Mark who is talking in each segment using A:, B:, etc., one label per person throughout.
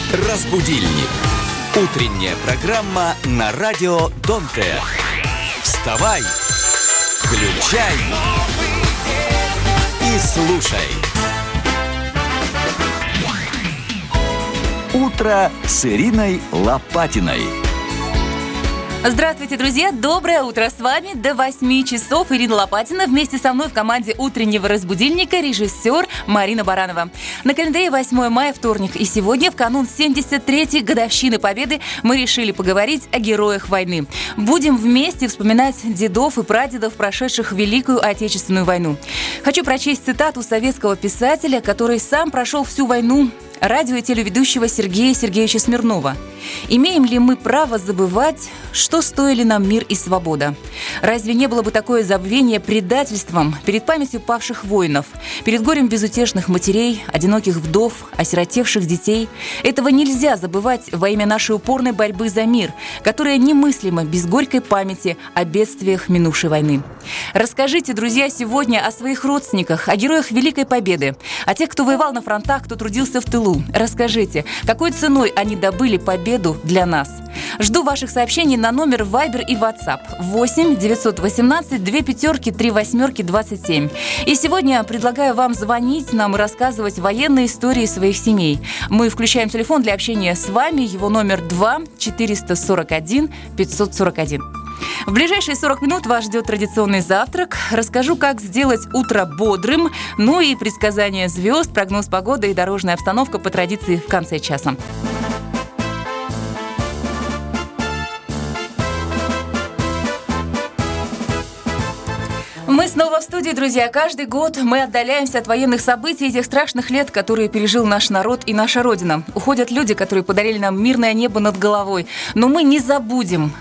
A: Разбудильник. Утренняя программа на радио Донте. Вставай, включай и слушай. Утро с Ириной Лопатиной.
B: Здравствуйте, друзья! Доброе утро! С вами до 8 часов Ирина Лопатина. Вместе со мной в команде утреннего разбудильника режиссер Марина Баранова. На календаре 8 мая, вторник. И сегодня, в канун 73-й годовщины Победы, мы решили поговорить о героях войны. Будем вместе вспоминать дедов и прадедов, прошедших Великую Отечественную войну. Хочу прочесть цитату советского писателя, который сам прошел всю войну, радио- и телеведущего Сергея Сергеевича Смирнова. «Имеем ли мы право забывать, что стоили нам мир и свобода? Разве не было бы такое забвение предательством перед памятью павших воинов, перед горем безутешных матерей, одиноких вдов, осиротевших детей? Этого нельзя забывать во имя нашей упорной борьбы за мир, которая немыслима без горькой памяти о бедствиях минувшей войны». Расскажите, друзья, сегодня о своих родственниках, о героях Великой Победы, о тех, кто воевал на фронтах, кто трудился в тылу. Расскажите, какой ценой они добыли победу для нас. Жду ваших сообщений на номер Viber и WhatsApp 8 918 25 38 27. И сегодня предлагаю вам звонить нам и рассказывать военные истории своих семей. Мы включаем телефон для общения с вами. Его номер 2 441 541. В ближайшие 40 минут вас ждет традиционный завтрак. Расскажу, как сделать утро бодрым, ну и предсказания звезд, прогноз погоды и дорожная обстановка по традиции в конце часа. Мы снова в студии, друзья. Каждый год мы отдаляемся от военных событий и тех страшных лет, которые пережил наш народ и наша Родина. Уходят люди, которые подарили нам мирное небо над головой. Но мы не забудем,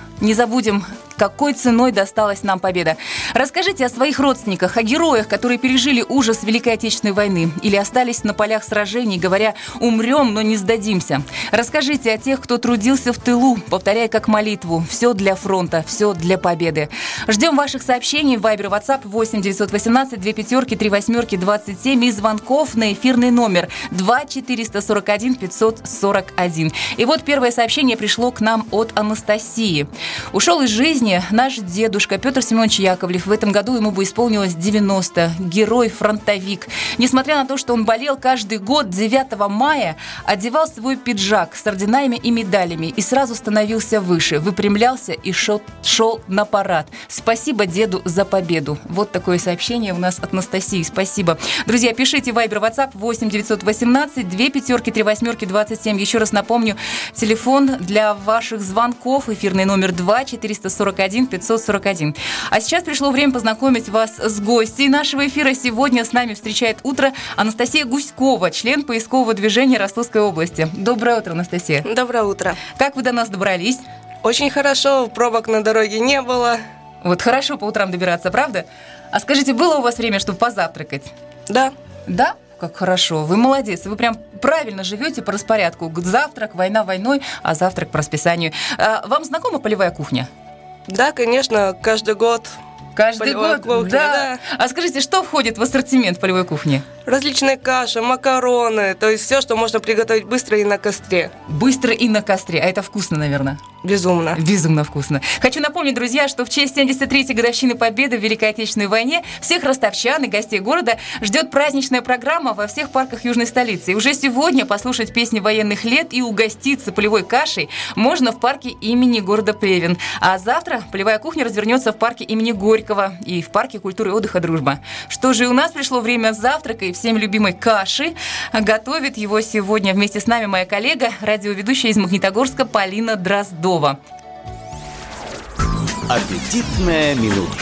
B: какой ценой досталась нам победа. Расскажите о своих родственниках, о героях, которые пережили ужас Великой Отечественной войны или остались на полях сражений, говоря «умрем, но не сдадимся». Расскажите о тех, кто трудился в тылу, повторяя как молитву «все для фронта, все для победы». Ждем ваших сообщений в Viber, WhatsApp 8 918 25 38 27 и звонков на эфирный номер 2 441 541. И вот первое сообщение пришло к нам от Анастасии. Ушел из жизни наш дедушка Петр Семенович Яковлев. В этом году ему бы исполнилось 90. Герой-фронтовик. Несмотря на то, что он болел каждый год 9 мая, одевал свой пиджак с орденами и медалями и сразу становился выше, выпрямлялся и шел на парад. Спасибо деду за победу. Вот такое сообщение у нас от Анастасии. Спасибо. Друзья, пишите Viber, WhatsApp 8 918 25 38 27. Еще раз напомню, телефон для ваших звонков, эфирный номер 2 441 541. А сейчас пришло время познакомить вас с гостьей нашего эфира. Сегодня с нами встречает утро Анастасия Гуськова, член поискового движения Ростовской области. Доброе утро, Анастасия.
C: Доброе утро.
B: Как вы до нас добрались?
C: Очень хорошо, пробок на дороге не было.
B: Вот хорошо по утрам добираться, правда? А скажите, было у вас время, чтобы позавтракать?
C: Да.
B: Да? Как хорошо. Вы молодец. Вы прям правильно живете по распорядку. Завтрак, война войной, а завтрак по расписанию. Вам знакома полевая кухня?
C: Да, конечно, каждый год.
B: Каждый год?
C: Кухня, да.
B: А скажите, что входит в ассортимент полевой кухни?
C: Различные каши, макароны, то есть все, что можно приготовить быстро и на костре.
B: Быстро и на костре. А это вкусно, наверное?
C: Безумно.
B: Безумно вкусно. Хочу напомнить, друзья, что в честь 73-й годовщины Победы в Великой Отечественной войне всех ростовчан и гостей города ждет праздничная программа во всех парках южной столицы. И уже сегодня послушать песни военных лет и угоститься полевой кашей можно в парке имени города Плевен. А завтра полевая кухня развернется в парке имени Горького и в парке культуры и отдыха «Дружба». Что же, и у нас пришло время завтрака и всем любимой каши. Готовит его сегодня вместе с нами моя коллега, радиоведущая из Магнитогорска Полина Дроздова.
A: Аппетитная минутка.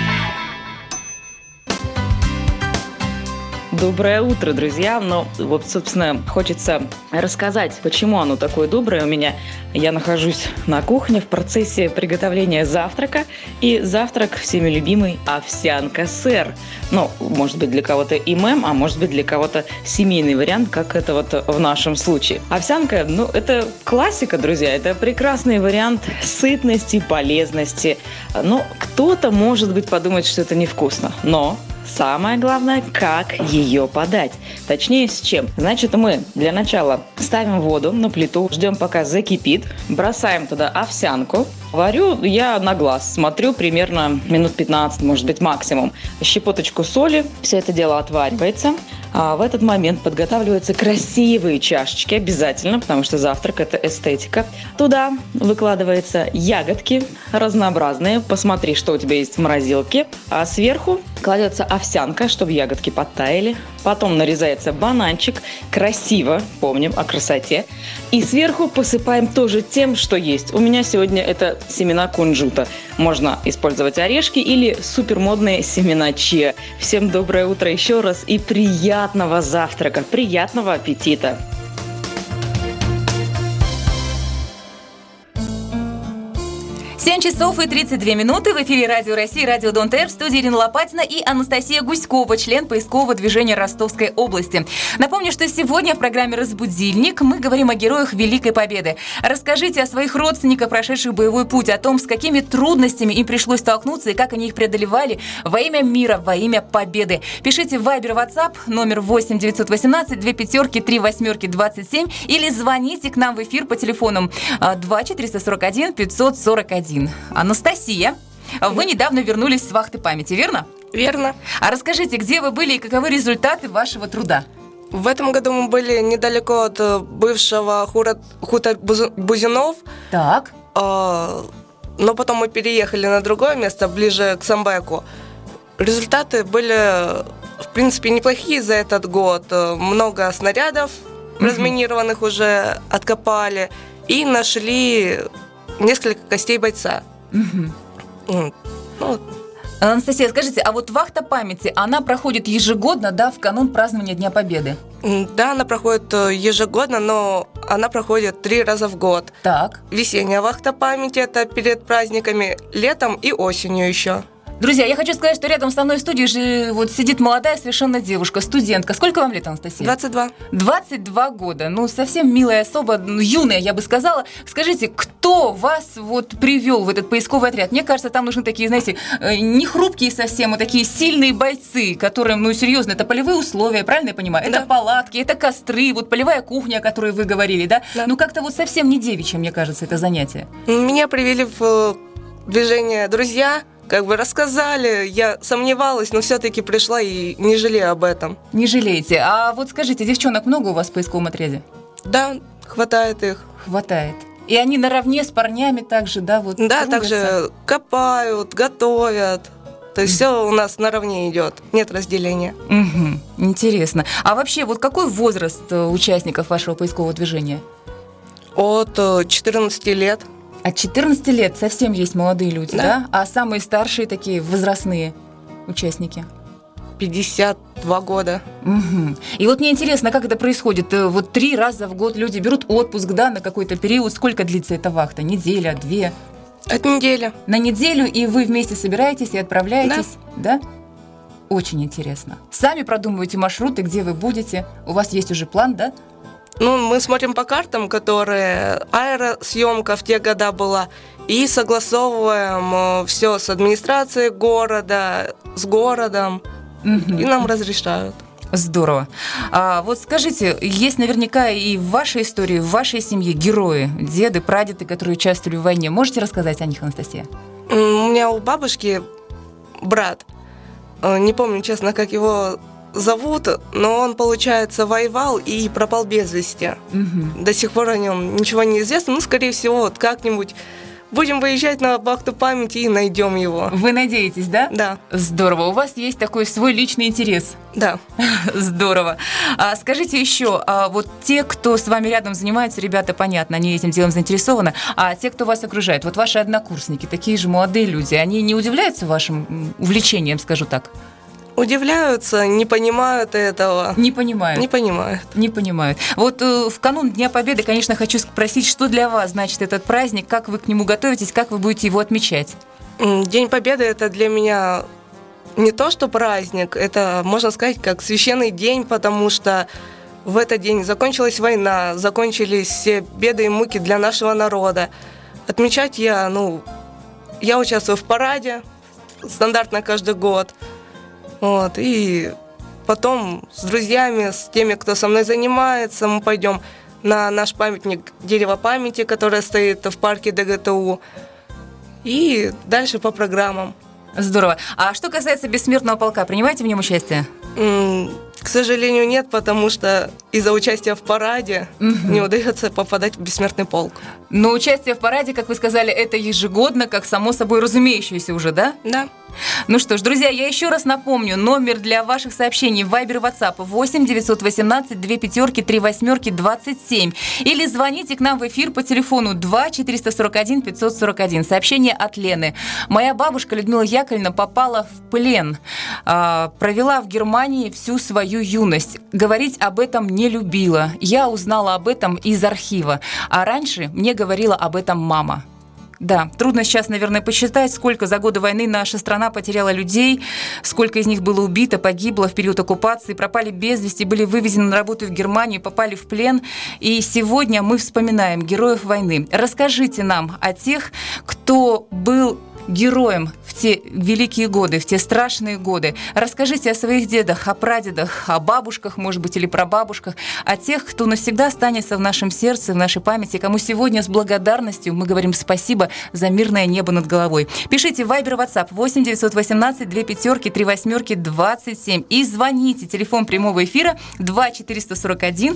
D: Доброе утро, друзья. Вот, собственно, хочется рассказать, почему оно такое доброе у меня. Я нахожусь на кухне в процессе приготовления завтрака. И завтрак всеми любимый овсянка-сыр. Может быть, для кого-то ИММ, а может быть, для кого-то семейный вариант, как это вот в нашем случае. Овсянка, это классика, друзья. Это прекрасный вариант сытности, полезности. Кто-то, может быть, подумает, что это невкусно. Но самое главное, как ее подать. Точнее, с чем. Значит, мы для начала ставим воду на плиту, ждем, пока закипит, бросаем туда овсянку. Варю я на глаз, смотрю примерно минут 15, может быть, максимум. Щепоточку соли, все это дело отваривается. А в этот момент подготавливаются красивые чашечки обязательно, потому что завтрак – это эстетика. Туда выкладываются ягодки разнообразные. Посмотри, что у тебя есть в морозилке. А сверху кладется овсянка, чтобы ягодки подтаяли. Потом нарезается бананчик. Красиво, помним о красоте. И сверху посыпаем тоже тем, что есть. У меня сегодня это семена кунжута. Можно использовать орешки или супермодные семена чиа. Всем доброе утро еще раз и приятного завтрака, приятного аппетита!
B: 7 часов и 32 минуты. В эфире Радио России, Радио Дон ТР, в студии Ирина Лопатина и Анастасия Гуськова, член поискового движения Ростовской области. Напомню, что сегодня в программе «Разбудильник» мы говорим о героях Великой Победы. Расскажите о своих родственниках, прошедших боевой путь, о том, с какими трудностями им пришлось столкнуться и как они их преодолевали во имя мира, во имя победы. Пишите в Viber, WhatsApp, номер 8 918 2 3 8 27 или звоните к нам в эфир по телефонам 2 441 541. Анастасия, вы недавно вернулись с вахты памяти, верно?
C: Верно.
B: А расскажите, где вы были и каковы результаты вашего труда?
C: В этом году мы были недалеко от бывшего хутора Бузинов.
B: Так.
C: Но потом мы переехали на другое место, ближе к Самбеку. Результаты были, в принципе, неплохие за этот год. Много снарядов разминированных уже откопали и нашли несколько костей бойца.
B: Анастасия, скажите, а вот вахта памяти, она проходит ежегодно, да, в канун празднования Дня Победы?
C: Да, она проходит ежегодно, но она проходит 3 раза в год.
B: Так.
C: Весенняя вахта памяти – это перед праздниками, летом и осенью еще.
B: Друзья, я хочу сказать, что рядом со мной в студии же вот сидит молодая совершенно девушка, студентка. Сколько вам лет, Анастасия?
C: 22.
B: 22 года. Ну, совсем милая особа, юная, я бы сказала. Скажите, кто вас вот привел в этот поисковый отряд? Мне кажется, там нужны такие, знаете, не хрупкие совсем, а такие сильные бойцы, которым, ну, серьезно, это полевые условия, правильно я понимаю?
C: Да.
B: Это палатки, это костры, вот полевая кухня, о которой вы говорили, да?
C: Да.
B: Ну, как-то вот совсем не девичье, мне кажется, это занятие.
C: Меня привели в движение друзья, как бы рассказали, я сомневалась, но все-таки пришла и не жалею об этом.
B: Не жалеете. А вот скажите, девчонок много у вас в поисковом отряде?
C: Да, хватает их.
B: Хватает. И они наравне с парнями также, да, вот
C: Да,
B: трудятся?
C: также копают, готовят. То есть все у нас наравне идет, нет разделения.
B: Угу, интересно. А вообще, вот какой возраст участников вашего поискового движения?
C: От 14 лет.
B: От 14 лет совсем есть молодые люди, да? А самые старшие такие возрастные участники?
C: 52 года.
B: Угу. И вот мне интересно, как это происходит? Вот 3 раза в год люди берут отпуск, да, на какой-то период. Сколько длится эта вахта? Неделя, 2?
C: От недели.
B: На неделю, и вы вместе собираетесь и отправляетесь, да? Очень интересно. Сами продумываете маршруты, где вы будете. У вас есть уже план, да?
C: Ну, мы смотрим по картам, которые аэросъемка в те года была, и согласовываем все с администрацией города, с городом, и нам разрешают.
B: Здорово. А вот скажите, есть наверняка и в вашей истории, в вашей семье герои, деды, прадеды, которые участвовали в войне. Можете рассказать о них, Анастасия?
C: У меня у бабушки брат, не помню, честно, как его зовут, но он, получается, воевал и пропал без вести. До сих пор о нем ничего не известно. Ну, скорее всего, вот как-нибудь будем выезжать на вахту памяти и найдем его.
B: Вы надеетесь, да?
C: Да.
B: Здорово. У вас есть такой свой личный интерес.
C: Да.
B: Здорово. Скажите еще, вот те, кто с вами рядом занимаются, ребята, понятно, они этим делом заинтересованы, а те, кто вас окружает, вот ваши однокурсники, такие же молодые люди, они не удивляются вашим увлечением, скажу так?
C: Удивляются, не понимают этого.
B: Не понимают.
C: Не понимают.
B: Не понимают. Вот в канун Дня Победы, конечно, хочу спросить, что для вас значит этот праздник, как вы к нему готовитесь, как вы будете его отмечать?
C: День Победы – это для меня не то, что праздник, это, можно сказать, как священный день, потому что в этот день закончилась война, закончились все беды и муки для нашего народа. Отмечать я участвую в параде, стандартно каждый год. Вот, и потом с друзьями, с теми, кто со мной занимается, мы пойдем на наш памятник дерево памяти, которое стоит в парке ДГТУ. И дальше по программам.
B: Здорово. А что касается бессмертного полка, принимаете в нем участие?
C: К сожалению, нет, потому что из-за участия в параде не удается попадать в бессмертный полк.
B: Но участие в параде, как вы сказали, это ежегодно, как само собой разумеющееся уже, да?
C: Да.
B: Ну что ж, друзья, я еще раз напомню, номер для ваших сообщений в Viber, WhatsApp 8 918 2 5 3 8 27. Или звоните к нам в эфир по телефону 2 441 541. Сообщение от Лены. Моя бабушка Людмила Яковлевна попала в плен. Провела в Германии всю свою юность. Говорить об этом не любила. Я узнала об этом из архива. А раньше мне говорила об этом мама. Да, трудно сейчас, наверное, посчитать, сколько за годы войны наша страна потеряла людей, сколько из них было убито, погибло в период оккупации, пропали без вести, были вывезены на работу в Германию, попали в плен. И сегодня мы вспоминаем героев войны. Расскажите нам о тех, кто был героем в те великие годы, в те страшные годы. Расскажите о своих дедах, о прадедах, о бабушках, может быть, или прабабушках, о тех, кто навсегда останется в нашем сердце, в нашей памяти, кому сегодня с благодарностью мы говорим спасибо за мирное небо над головой. Пишите в Viber, WhatsApp 8 918 2 5 3 8 27 и звоните. Телефон прямого эфира 2 441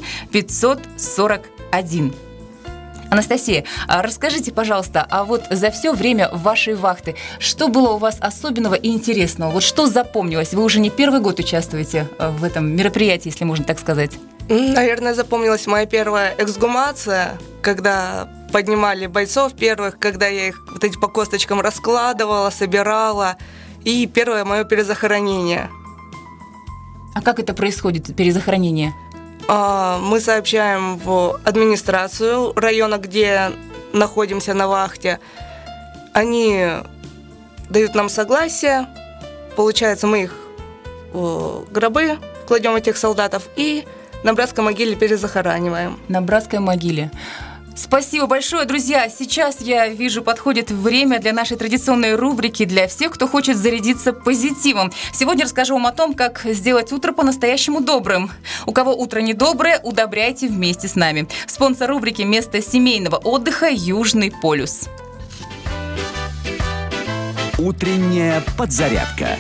B: 541. Анастасия, расскажите, пожалуйста, а вот за все время вашей вахты, что было у вас особенного и интересного? Вот что запомнилось? Вы уже не первый год участвуете в этом мероприятии, если можно так сказать.
C: Наверное, запомнилась моя первая эксгумация, когда поднимали бойцов первых, когда я их вот эти по косточкам раскладывала, собирала, и первое мое перезахоронение.
B: А как это происходит, перезахоронение?
C: Мы сообщаем в администрацию района, где находимся на вахте. Они дают нам согласие. Получается, мы их в гробы кладем, этих солдатов, и на братской могиле перезахораниваем.
B: На братской могиле. Спасибо большое, друзья. Сейчас, я вижу, подходит время для нашей традиционной рубрики для всех, кто хочет зарядиться позитивом. Сегодня расскажу вам о том, как сделать утро по-настоящему добрым. У кого утро недоброе, удобряйте вместе с нами. Спонсор рубрики «Место семейного отдыха» Южный полюс.
A: Утренняя подзарядка.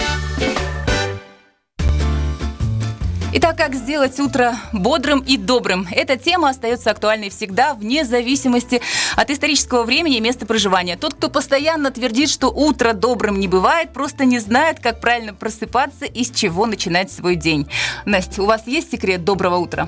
B: Итак, как сделать утро бодрым и добрым? Эта тема остается актуальной всегда, вне зависимости от исторического времени и места проживания. Тот, кто постоянно твердит, что утро добрым не бывает, просто не знает, как правильно просыпаться и с чего начинать свой день. Настя, у вас есть секрет доброго утра?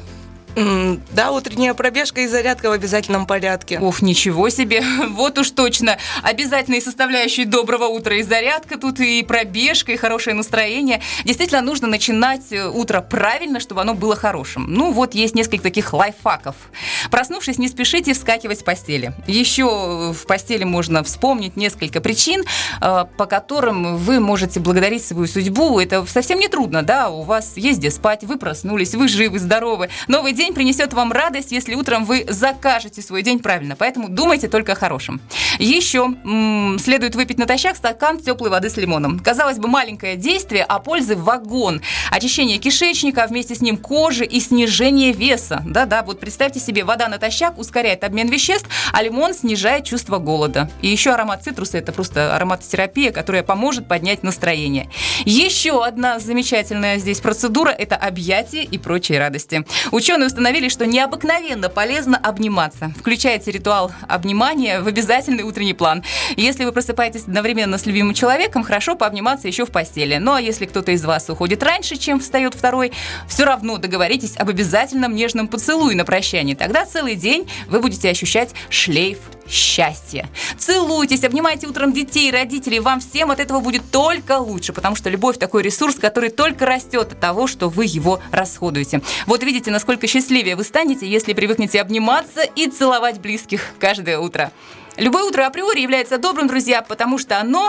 C: Да, утренняя пробежка и зарядка в обязательном порядке.
B: Ох, ничего себе, вот уж точно. Обязательные составляющие доброго утра и зарядка тут, и пробежка, и хорошее настроение. Действительно, нужно начинать утро правильно, чтобы оно было хорошим. Ну, вот есть несколько таких лайфхаков. Проснувшись, не спешите вскакивать с постели. Еще в постели можно вспомнить несколько причин, по которым вы можете благодарить свою судьбу. Это совсем не трудно, да, у вас есть где спать, вы проснулись, вы живы, здоровы. Новый день принесет вам радость, если утром вы закажете свой день правильно. Поэтому думайте только о хорошем. Еще следует выпить натощак стакан теплой воды с лимоном. Казалось бы, маленькое действие, а пользы вагон. Очищение кишечника, а вместе с ним кожи и снижение веса. Да-да, вот представьте себе, вода натощак ускоряет обмен веществ, а лимон снижает чувство голода. И еще аромат цитруса – это просто ароматотерапия, которая поможет поднять настроение. Еще одна замечательная здесь процедура – это объятия и прочие радости. Ученые установили, что необыкновенно полезно обниматься. Включайте ритуал обнимания в обязательный утренний план. Если вы просыпаетесь одновременно с любимым человеком, хорошо пообниматься еще в постели. Ну а если кто-то из вас уходит раньше, чем встает второй, все равно договоритесь об обязательном нежном поцелуе на прощание. Тогда целый день вы будете ощущать шлейф счастья. Целуйтесь, обнимайте утром детей, родителей. Вам всем от этого будет только лучше, потому что любовь такой ресурс, который только растет от того, что вы его расходуете. Вот видите, насколько счастливее вы станете, если привыкнете обниматься и целовать близких каждое утро. Любое утро априори является добрым, друзья, потому что оно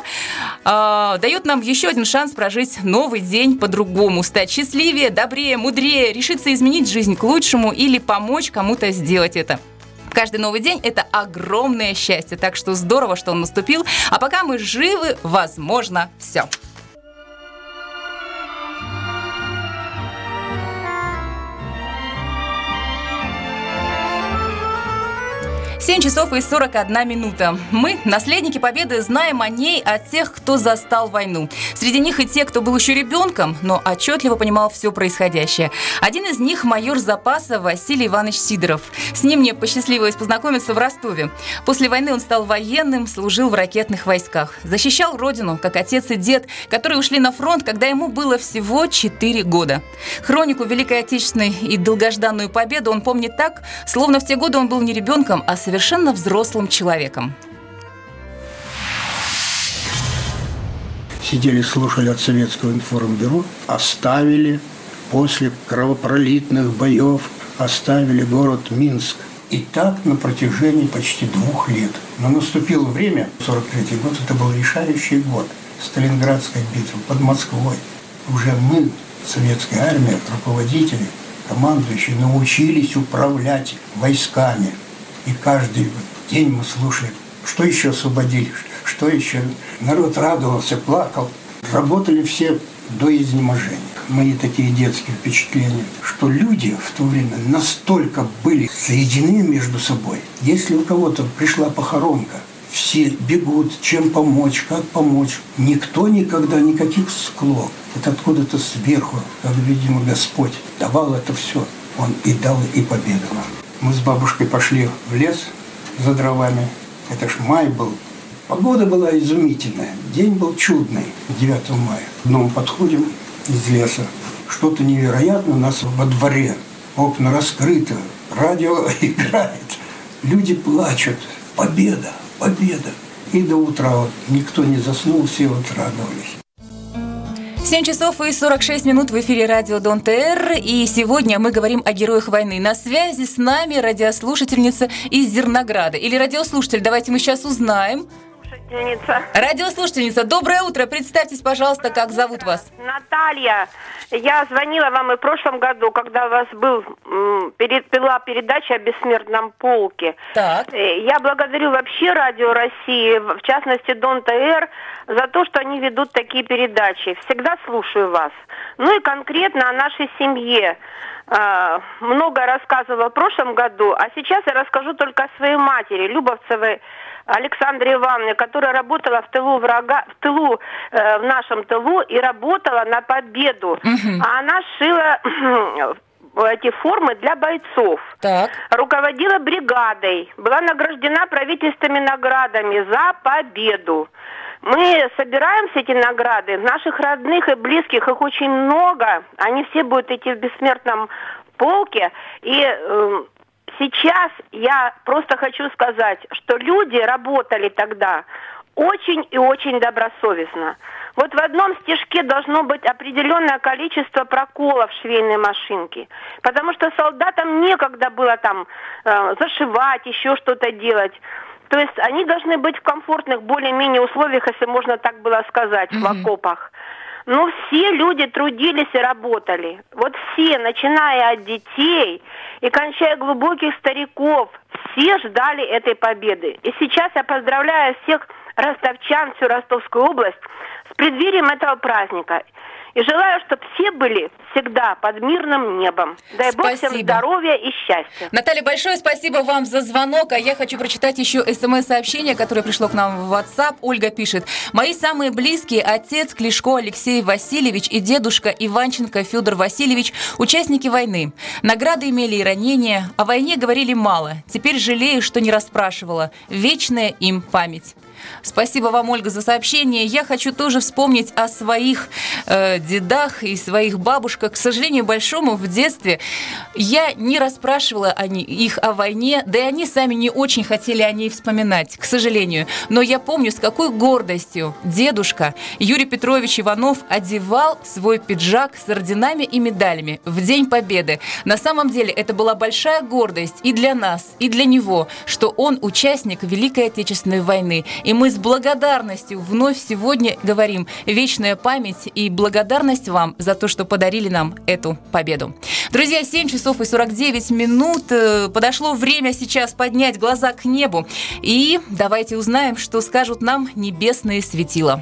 B: дает нам еще один шанс прожить новый день по-другому, стать счастливее, добрее, мудрее, решиться изменить жизнь к лучшему или помочь кому-то сделать это. Каждый новый день – это огромное счастье, так что здорово, что он наступил. А пока мы живы, возможно все. 7 часов и 41 минута. Мы, наследники Победы, знаем о ней от тех, кто застал войну. Среди них и те, кто был еще ребенком, но отчетливо понимал все происходящее. Один из них – майор запаса Василий Иванович Сидоров. С ним мне посчастливилось познакомиться в Ростове. После войны он стал военным, служил в ракетных войсках. Защищал родину, как отец и дед, которые ушли на фронт, когда ему было всего 4 года. Хронику Великой Отечественной и долгожданную победу он помнит так, словно в те годы он был не ребенком, а совершенно взрослым человеком.
E: Сидели, слушали от Советского информбюро, оставили после кровопролитных боев, оставили город Минск. И так на протяжении почти 2 лет. Но наступило время, 43-й год, это был решающий год. Сталинградская битва под Москвой. Уже мы, советская армия, руководители, командующие, научились управлять войсками. И каждый день мы слушали, что еще освободили, что еще. Народ радовался, плакал. Работали все до изнеможения. Мои такие детские впечатления, что люди в то время настолько были соединены между собой. Если у кого-то пришла похоронка, все бегут, чем помочь, как помочь. Никто никогда никаких склок. Это откуда-то сверху, как, видимо, Господь давал это все. Он и дал и победу нам. Мы с бабушкой пошли в лес за дровами. Это ж май был. Погода была изумительная. День был чудный, 9 мая. Днем подходим из леса. Что-то невероятное у нас во дворе. Окна раскрыты, радио играет. Люди плачут. Победа, победа. И до утра вот никто не заснул, все вот радовались.
B: 7 часов и 46 минут в эфире радио Дон ТР. И сегодня мы говорим о героях войны. На связи с нами радиослушательница из Зернограда. Или радиослушатель, давайте мы сейчас узнаем. Радиослушательница, доброе утро. Представьтесь, пожалуйста, как зовут вас?
F: Наталья. Я звонила вам и в прошлом году, когда у вас была передача о бессмертном полке.
B: Так.
F: Я благодарю вообще Радио России, в частности Дон ТР, за то, что они ведут такие передачи. Всегда слушаю вас. Ну и конкретно о нашей семье. Много рассказывала в прошлом году, а сейчас я расскажу только о своей матери, Любовцевой Александре Ивановне, которая работала в тылу врага, в нашем тылу и работала на победу. Угу. А она шила эти формы для бойцов. Так. Руководила бригадой, была награждена правительственными наградами за победу. Мы собираем все эти награды, наших родных и близких, их очень много, они все будут идти в бессмертном полке, и сейчас я просто хочу сказать, что люди работали тогда очень и очень добросовестно. Вот в одном стежке должно быть определенное количество проколов швейной машинки, потому что солдатам некогда было там зашивать, еще что-то делать. То есть они должны быть в комфортных более-менее условиях, если можно так было сказать, в окопах. Но все люди трудились и работали. Вот все, начиная от детей и кончая глубоких стариков, все ждали этой победы. И сейчас я поздравляю всех ростовчан, всю Ростовскую область с преддверием этого праздника. И желаю, чтобы все были всегда под мирным небом. Дай Бог всем здоровья и счастья.
B: Наталья, большое спасибо вам за звонок. А я хочу прочитать еще СМС-сообщение, которое пришло к нам в WhatsApp. Ольга пишет. Мои самые близкие отец Клишко Алексей Васильевич и дедушка Иванченко Федор Васильевич участники войны. Награды имели и ранения. О войне говорили мало. Теперь жалею, что не расспрашивала. Вечная им память. Спасибо вам, Ольга, за сообщение. Я хочу тоже вспомнить о своих дедах и своих бабушках. К сожалению, большому, в детстве я не расспрашивала их о войне, да и они сами не очень хотели о ней вспоминать, к сожалению. Но я помню, с какой гордостью дедушка Юрий Петрович Иванов одевал свой пиджак с орденами и медалями в День Победы. На самом деле это была большая гордость и для нас, и для него, что он участник Великой Отечественной войны. И мы с благодарностью вновь сегодня говорим вечная память и благодарность вам за то, что подарили нам эту победу. Друзья, 7 часов и 49 минут. Подошло время сейчас поднять глаза к небу. И давайте узнаем, что скажут нам небесные светила.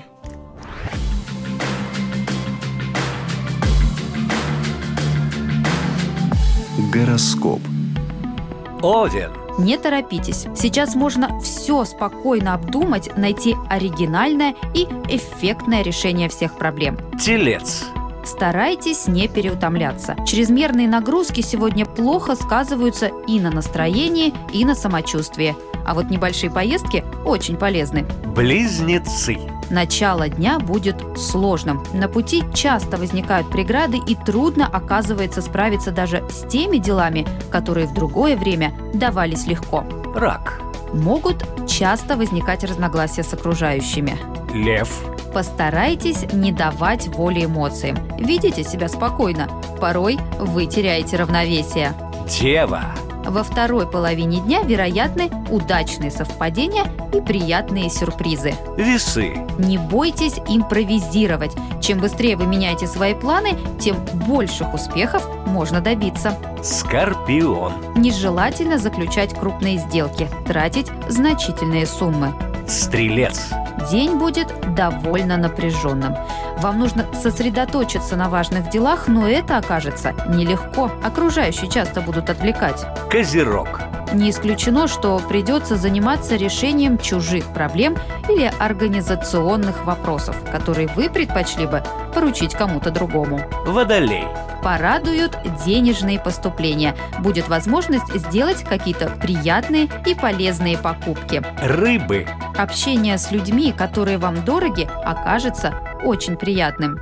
A: Гороскоп.
G: Овен. Не торопитесь. Сейчас можно все спокойно обдумать, найти оригинальное и эффектное решение всех проблем.
A: Телец.
G: Старайтесь не переутомляться. Чрезмерные нагрузки сегодня плохо сказываются и на настроении, и на самочувствии. А вот небольшие поездки очень полезны.
A: Близнецы.
G: Начало дня будет сложным. На пути часто возникают преграды, и трудно оказывается справиться даже с теми делами, которые в другое время давались легко.
A: Рак.
G: Могут часто возникать разногласия с окружающими.
A: Лев.
G: Постарайтесь не давать воли эмоциям. Ведите себя спокойно. Порой вы теряете равновесие.
A: Дева.
G: Во второй половине дня вероятны удачные совпадения и приятные сюрпризы.
A: Весы.
G: Не бойтесь импровизировать. Чем быстрее вы меняете свои планы, тем больших успехов можно добиться.
A: Скорпион.
G: Нежелательно заключать крупные сделки, тратить значительные суммы.
A: Стрелец.
G: День будет довольно напряженным. Вам нужно сосредоточиться на важных делах, но это окажется нелегко. Окружающие часто будут отвлекать.
A: Козерог.
G: Не исключено, что придется заниматься решением чужих проблем или организационных вопросов, которые вы предпочли бы поручить кому-то другому.
A: Водолей.
G: Порадуют денежные поступления. Будет возможность сделать какие-то приятные и полезные покупки.
A: Рыбы.
G: Общение с людьми, которые вам дороги, окажется очень приятным.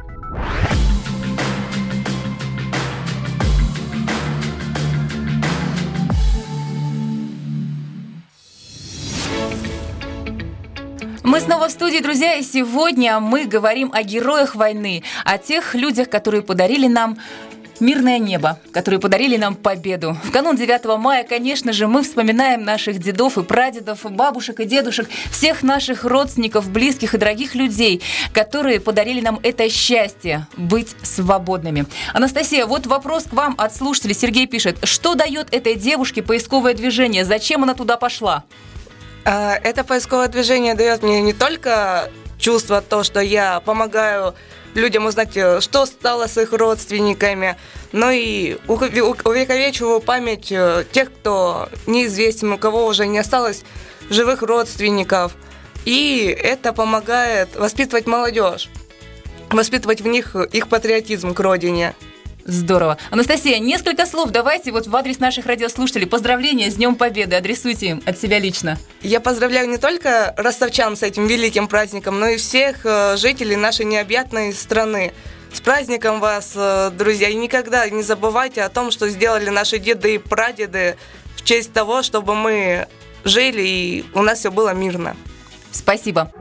B: Мы снова в студии, друзья, и сегодня мы говорим о героях войны, о тех людях, которые подарили нам мирное небо, которые подарили нам победу. В канун 9 мая, конечно же, мы вспоминаем наших дедов и прадедов, бабушек и дедушек, всех наших родственников, близких и дорогих людей, которые подарили нам это счастье быть свободными. Анастасия, вот вопрос к вам от слушателей. Сергей пишет: что дает этой девушке поисковое движение? Зачем она туда пошла?
C: Это поисковое движение дает мне не только чувство то, что я помогаю людям узнать, что стало с их родственниками, но и увековечиваю память тех, кто неизвестен, у кого уже не осталось живых родственников. И это помогает воспитывать молодежь, воспитывать в них их патриотизм к родине.
B: Здорово. Анастасия, несколько слов давайте вот в адрес наших радиослушателей. Поздравления с Днем Победы. Адресуйте им от себя лично.
C: Я поздравляю не только ростовчан с этим великим праздником, но и всех жителей нашей необъятной страны. С праздником вас, друзья. И никогда не забывайте о том, что сделали наши деды и прадеды в честь того, чтобы мы жили и у нас все было мирно.
B: Спасибо.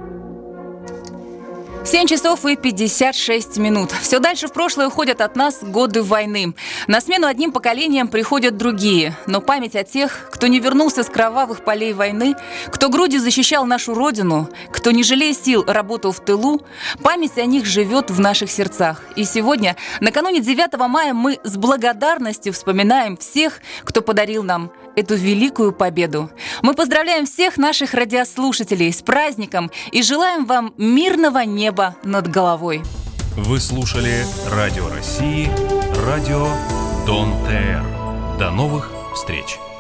B: 7 часов и 56 минут. Все дальше в прошлое уходят от нас годы войны. На смену одним поколениям приходят другие. Но память о тех, кто не вернулся с кровавых полей войны, кто грудью защищал нашу родину, кто, не жалея сил, работал в тылу, память о них живет в наших сердцах. И сегодня, накануне 9 мая, мы с благодарностью вспоминаем всех, кто подарил нам эту великую победу. Мы поздравляем всех наших радиослушателей с праздником и желаем вам мирного неба над головой.
H: Вы слушали Радио России, радио Дон ТР. До новых встреч!